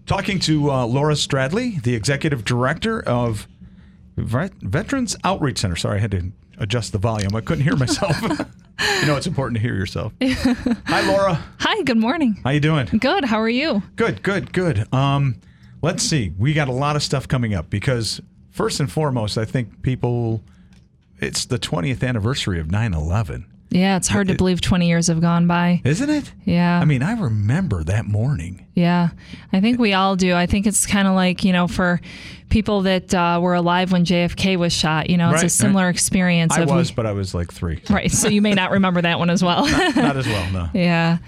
Talking to Laura Stradley, the executive director of Veterans Outreach Center. Sorry, I had to adjust the volume. I couldn't hear myself. You know, it's important to hear yourself. Hi, Laura. Hi, good morning. How you doing? Good. How are you? Good. Let's see. We got a lot of stuff coming up because first and foremost, I think it's the 20th anniversary of 9/11. Yeah, it's hard to believe 20 years have gone by. Isn't it? Yeah. I mean, I remember that morning. Yeah, I think we all do. I think it's kind of like, for people that were alive when JFK was shot, it's a similar experience. But I was like 3. Right, so you may not remember that one as well. Not as well, no. Yeah.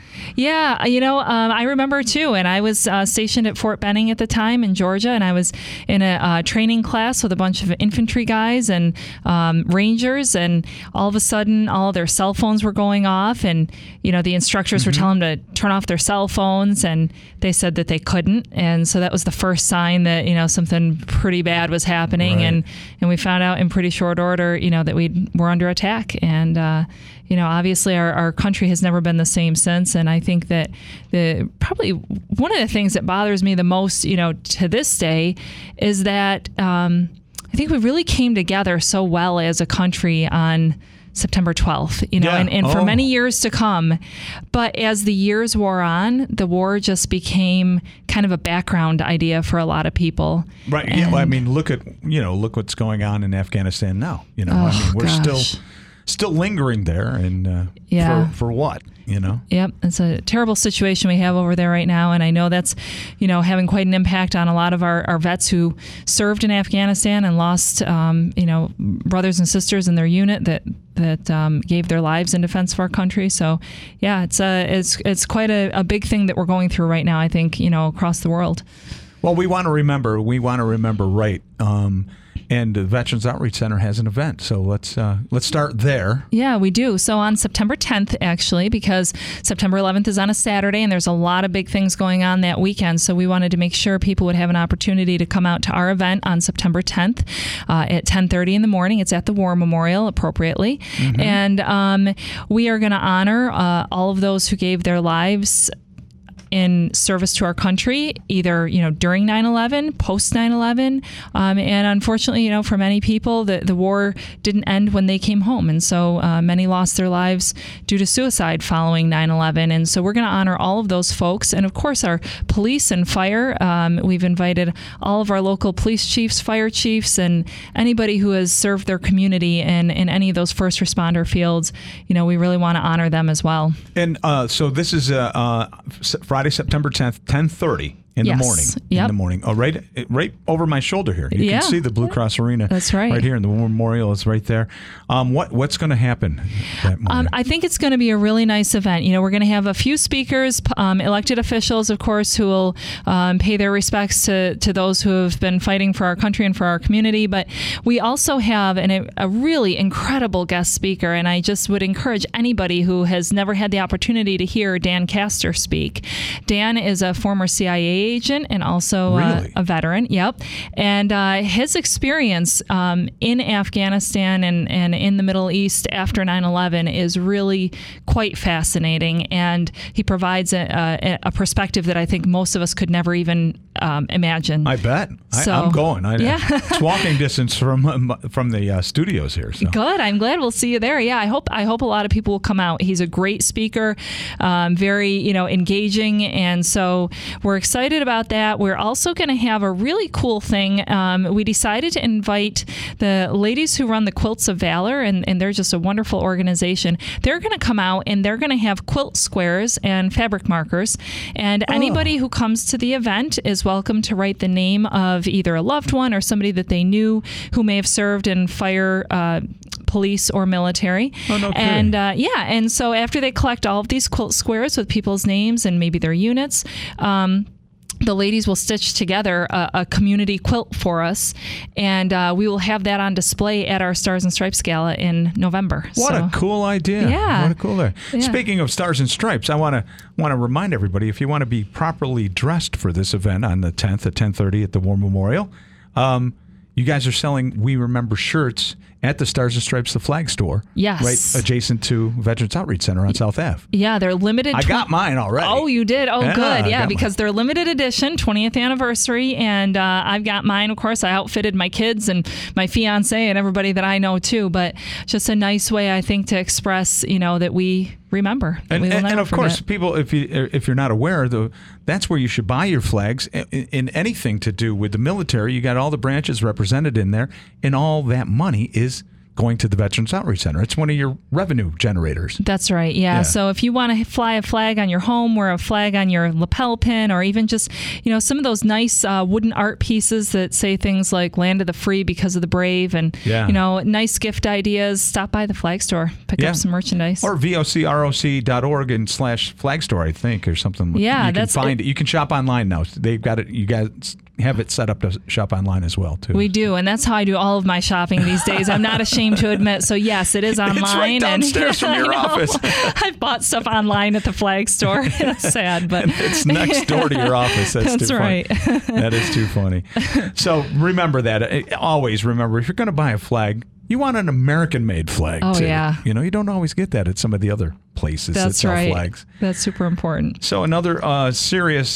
I remember too, and I was stationed at Fort Benning at the time in Georgia, and I was in a training class with a bunch of infantry guys and Rangers, and all of a sudden, all their cell phones were going off, and, the instructors were telling them to turn off their cell phones, and they said that they couldn't, and so that was the first sign that, something pretty bad was happening, right. and we found out in pretty short order, that we were under attack, and obviously our country has never been the same since, and I think that probably one of the things that bothers me the most, to this day, is that I think we really came together so well as a country on September 12th, and for many years to come. But as the years wore on, the war just became kind of a background idea for a lot Right. And, yeah. Well, I mean, look what's going on in Afghanistan now. We're still lingering there, and for what? Yep, it's a terrible situation we have over there right now, and I know that's, having quite an impact on a lot of our vets who served in Afghanistan and lost, brothers and sisters in their unit that gave their lives in defense of our country. So, yeah, it's quite a big thing that we're going through right now, I think, across the world. Well, we want to remember right. And the Veterans Outreach Center has an event, so let's start there. Yeah, we do. So on September 10th, actually, because September 11th is on a Saturday, and there's a lot of big things going on that weekend. So we wanted to make sure people would have an opportunity to come out to our event on September 10th at 10:30 in the morning. It's at the War Memorial, appropriately, and we are going to honor all of those who gave their lives in service to our country, either, during 9/11, post 9/11. And unfortunately, for many people, the war didn't end when they came home. And so many lost their lives due to suicide following 9/11. And so we're going to honor all of those folks. And of course, our police and fire, we've invited all of our local police chiefs, fire chiefs, and anybody who has served their community in any of those first responder fields. We really want to honor them as well. And so this is Friday, September 10th, 10:30 in the morning. Yep. In the morning. Oh, right over my shoulder here. You can see the Blue Cross Arena. That's right. Right here, and the War Memorial is right there. What's going to happen that morning? I think it's going to be a really nice event. We're going to have a few speakers, elected officials, of course, who will pay their respects to those who have been fighting for our country and for our community. But we also have a really incredible guest speaker, and I just would encourage anybody who has never had the opportunity to hear Dan Castor speak. Dan is a former CIA agent and also a veteran. Yep. And his experience in Afghanistan and in the Middle East after 9/11 is really quite fascinating. And he provides a perspective that I think most of us could never even imagine. I bet. I'm going. It's walking distance from the studios here. So. Good. I'm glad we'll see you there. Yeah, I hope a lot of people will come out. He's a great speaker, very engaging, and so we're excited about that. We're also going to have a really cool thing. We decided to invite the ladies who run the Quilts of Valor, and they're just a wonderful organization. They're going to come out, and they're going to have quilt squares and fabric markers, and anybody who comes to the event is welcome to write the name of either a loved one or somebody that they knew who may have served in fire, police, or military. Oh, no kidding. And and so after they collect all of these quilt squares with people's names and maybe their units, the ladies will stitch together a community quilt for us, and we will have that on display at our Stars and Stripes Gala in November. What a cool idea. Yeah. What a cool idea. Yeah. Speaking of Stars and Stripes, I want to remind everybody, if you want to be properly dressed for this event on the 10th at 10:30 at the War Memorial, you guys are selling We Remember shirts at the Stars and Stripes, the flag store. Yes. Right adjacent to Veterans Outreach Center on South Ave. Yeah, they're limited. I got mine already. Oh, you did? Oh, Yeah, good. I Yeah, got because they're limited edition, 20th anniversary, and I've got mine, of course. I outfitted my kids and my fiance and everybody that I know, too. But just a nice way, I think, to express, that we remember. That we will never And of course, forget. people, if you're not aware, that's where you should buy your flags. In anything to do with the military, you got all the branches represented in there, and all that money is going to the Veterans Outreach Center. It's one of your revenue generators. That's right. Yeah. So if you want to fly a flag on your home, wear a flag on your lapel pin, or even just, some of those nice wooden art pieces that say things like "Land of the Free because of the Brave," and nice gift ideas, stop by the flag store, pick up some merchandise. Or vocroc.org and /flag store, I think, or something. Yeah, you can find it. You can shop online now. They've got it. You guys have it set up to shop online as well, too. We do, and that's how I do all of my shopping these days. I'm not ashamed to admit. So yes, it is online. It's right downstairs from your office. I've bought stuff online at the flag store. It's sad, but it's next door to your office. That's too right. funny. That is too funny. So remember that. Always remember, if you're going to buy a flag, you want an American-made flag. Oh, too. yeah. You don't always get that at some of the other places that sell flags. That's super important. So another serious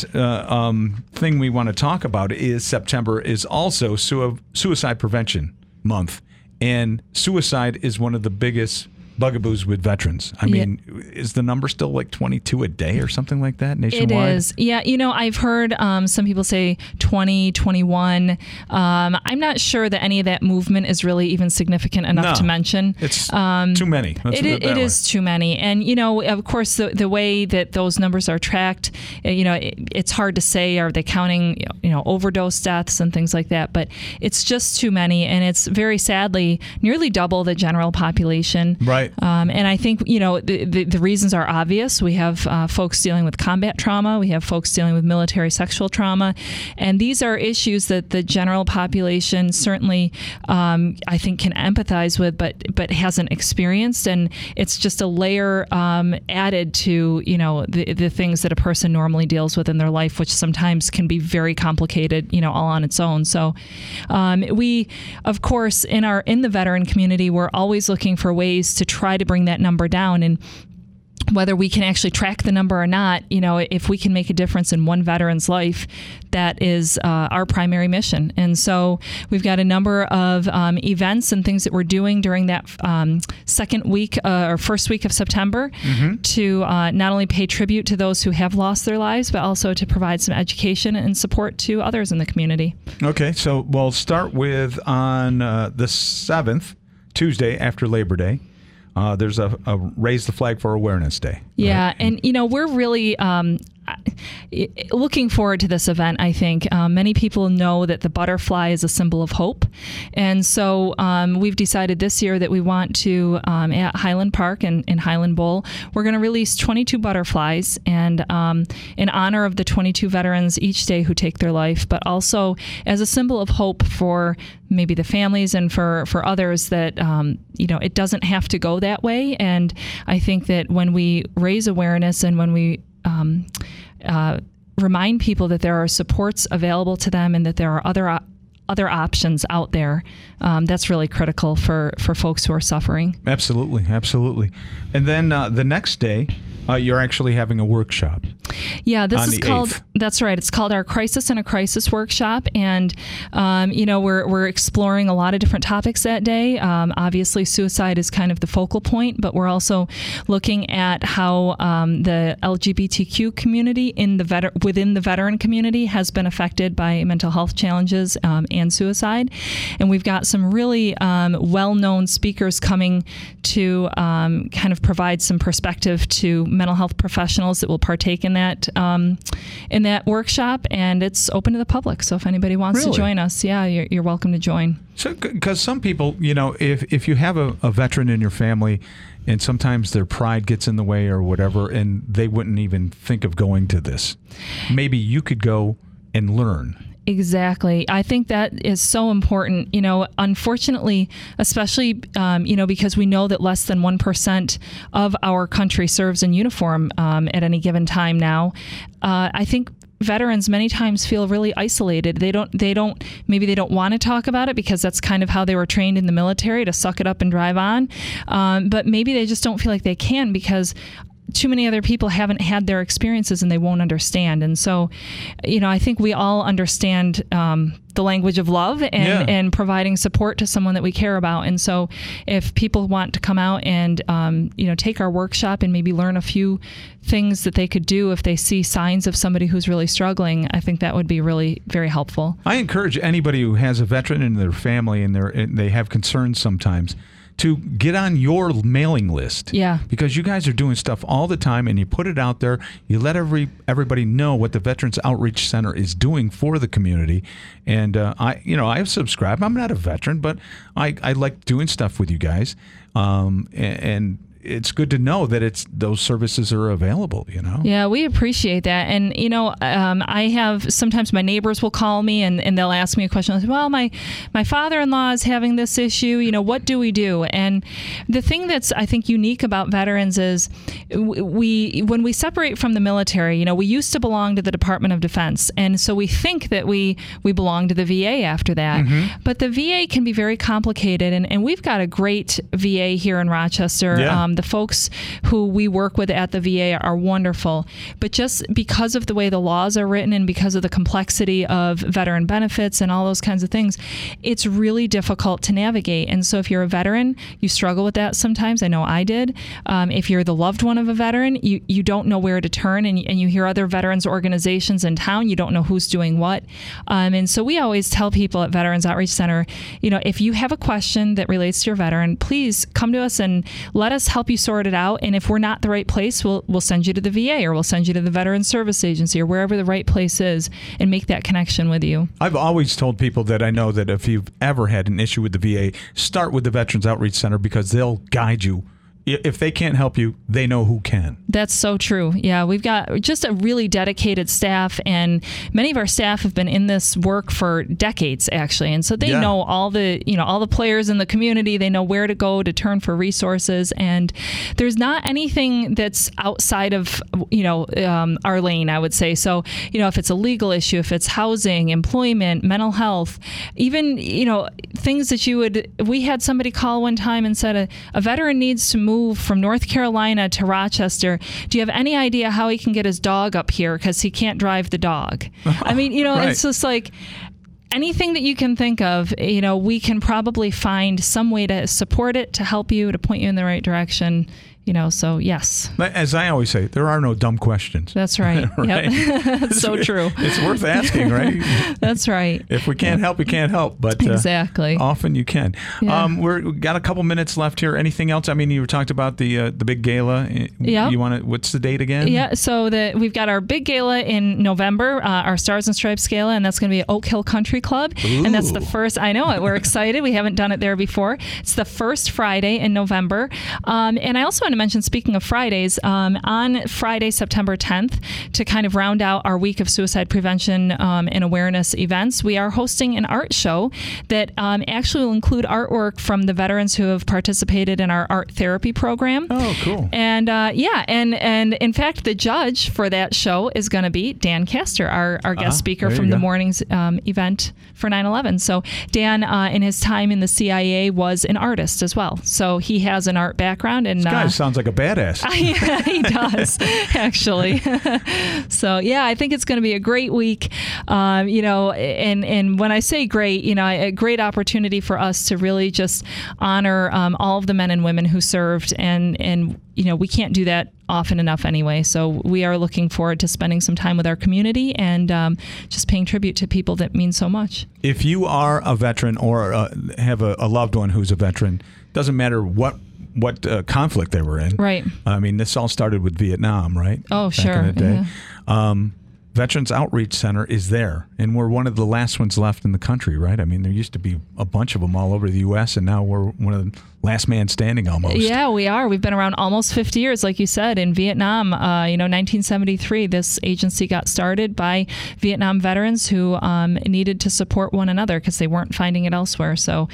thing we want to talk about is September is also Suicide Prevention Month. And suicide is one of the biggest bugaboos with veterans. I mean, is the number still like 22 a day or something like that nationwide? It is. Yeah. I've heard some people say 20, 21. I'm not sure that any of that movement is really even significant enough to mention. It's too many. It is too many. And, of course, the way that those numbers are tracked, it's hard to say, are they counting, overdose deaths and things like that? But it's just too many. And it's very sadly nearly double the general population. Right. And I think, the reasons are obvious. We have folks dealing with combat trauma. We have folks dealing with military sexual trauma. And these are issues that the general population certainly, I think, can empathize with, but hasn't experienced. And it's just a layer added to, the things that a person normally deals with in their life, which sometimes can be very complicated, all on its own. So we, of course, in the veteran community, we're always looking for ways to try to bring that number down. And whether we can actually track the number or not, if we can make a difference in one veteran's life, that is our primary mission. And so we've got a number of events and things that we're doing during that second week or first week of September to not only pay tribute to those who have lost their lives, but also to provide some education and support to others in the community. Okay, so we'll start with on the 7th, Tuesday after Labor Day. There's a Raise the Flag for Awareness Day. Yeah, right? and we're really looking forward to this event. I think many people know that the butterfly is a symbol of hope, and so we've decided this year that we want to at Highland Park and Highland Bowl, we're going to release 22 butterflies, and in honor of the 22 veterans each day who take their life, but also as a symbol of hope for maybe the families and for others that it doesn't have to go that way. And I think that when we raise awareness and when we remind people that there are supports available to them and that there are other options out there, that's really critical for folks who are suffering. Absolutely. And then the next day, you're actually having a workshop. Yeah, this is called. 8th. That's right. It's called our Crisis in a Crisis workshop, and we're exploring a lot of different topics that day. Obviously, suicide is kind of the focal point, but we're also looking at how the LGBTQ community within the veteran community has been affected by mental health challenges and suicide, and we've got some really well-known speakers coming to kind of provide some perspective to mental health professionals that will partake in that workshop, and it's open to the public. So if anybody wants to join us, you're welcome to join. So, because some people, if you have a veteran in your family, and sometimes their pride gets in the way or whatever, and they wouldn't even think of going to this, maybe you could go and learn. Exactly. I think that is so important. Unfortunately, especially, because we know that less than 1% of our country serves in uniform at any given time now. I think veterans many times feel really isolated. Maybe they don't want to talk about it because that's kind of how they were trained in the military, to suck it up and drive on. But maybe they just don't feel like they can because too many other people haven't had their experiences and they won't understand. And so, I think we all understand the language of love and providing support to someone that we care about. And so if people want to come out and, take our workshop and maybe learn a few things that they could do if they see signs of somebody who's really struggling, I think that would be really very helpful. I encourage anybody who has a veteran in their family and they have concerns sometimes to get on your mailing list. Yeah. Because you guys are doing stuff all the time and you put it out there. You let everybody know what the Veterans Outreach Center is doing for the community. And I subscribe. I'm not a veteran, but I like doing stuff with you guys. And it's good to know that those services are available, Yeah, we appreciate that. And, I have, sometimes my neighbors will call me and they'll ask me a question. I'll say, well, my father-in-law is having this issue. What do we do? And the thing that's, I think, unique about veterans is when we separate from the military, we used to belong to the Department of Defense. And so we think that we belong to the VA after that. Mm-hmm. But the VA can be very complicated. And we've got a great VA here in Rochester. Yeah. The folks who we work with at the VA are wonderful, but just because of the way the laws are written and because of the complexity of veteran benefits and all those kinds of things, it's really difficult to navigate. And so if you're a veteran, you struggle with that sometimes. I know I did. If you're the loved one of a veteran, you don't know where to turn, and you hear other veterans organizations in town, you don't know who's doing what. And so we always tell people at Veterans Outreach Center, if you have a question that relates to your veteran, please come to us and let us help you sort it out. And if we're not the right place, we'll send you to the VA or we'll send you to the Veterans Service Agency or wherever the right place is and make that connection with you. I've always told people that I know that if you've ever had an issue with the VA, start with the Veterans Outreach Center because they'll guide you. If they can't help you, they know who can. That's so true. Yeah, we've got just a really dedicated staff, and many of our staff have been in this work for decades, actually. And so they know all the players in the community. They know where to go to turn for resources, and there's not anything that's outside of our lane, I would say. So if it's a legal issue, if it's housing, employment, mental health, even things that we had somebody call one time and said a veteran needs to move from North Carolina to Rochester. Do you have any idea how he can get his dog up here because he can't drive the dog? I mean, right. It's just like anything that you can think of, we can probably find some way to support it, to help you, to point you in the right direction. So yes. As I always say, there are no dumb questions. That's right. Right? Yep. That's so true. It's worth asking, right? That's right. If we can't help, we can't help. But exactly. Often you can. Yeah. We've got a couple minutes left here. Anything else? I mean, you talked about the big gala. Yeah. What's the date again? Yeah. So we've got our big gala in November, our Stars and Stripes gala, and that's going to be at Oak Hill Country Club. Ooh. And that's the first. I know it. We're excited. We haven't done it there before. It's the first Friday in November. And I also want to mention, speaking of Fridays, on Friday, September 10th, to kind of round out our week of suicide prevention and awareness events, we are hosting an art show that actually will include artwork from the veterans who have participated in our art therapy program. Oh, cool. And and in fact, the judge for that show is going to be Dan Castor, our guest speaker from the morning's event for 9/11. So Dan, in his time in the CIA, was an artist as well. So he has an art background. And this guy sounds like a badass. Yeah, he does, actually. So, yeah, I think it's going to be a great week. And when I say great, a great opportunity for us to really just honor all of the men and women who served. And we can't do that often enough anyway. So we are looking forward to spending some time with our community and just paying tribute to people that mean so much. If you are a veteran or have a loved one who's a veteran, doesn't matter what conflict they were in. Right. I mean, this all started with Vietnam, right? Oh, Back sure. in the day. Yeah. Veterans Outreach Center is there, and we're one of the last ones left in the country, right? I mean, there used to be a bunch of them all over the U.S., and now we're one of the last man standing almost. Yeah, we are. We've been around almost 50 years, like you said. In Vietnam, 1973, this agency got started by Vietnam veterans who needed to support one another because they weren't finding it elsewhere. So,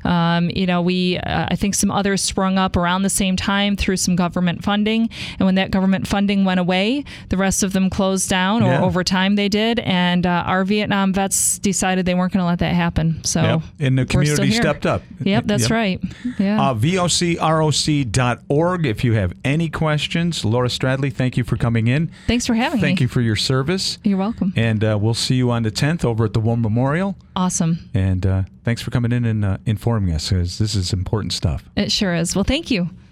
I think some others sprung up around the same time through some government funding, and when that government funding went away, the rest of them closed down or time they did, and our Vietnam vets decided they weren't going to let that happen. So Yep. And the we're still community here. stepped up. Yep, that's right. Yeah. VOCROC.org if you have any questions. Laura Stradley, thank you for coming in. Thanks for having me. Thank you for your service. You're welcome. And we'll see you on the 10th over at the War Memorial. Awesome. And thanks for coming in and informing us, because this is important stuff. It sure is. Well, thank you.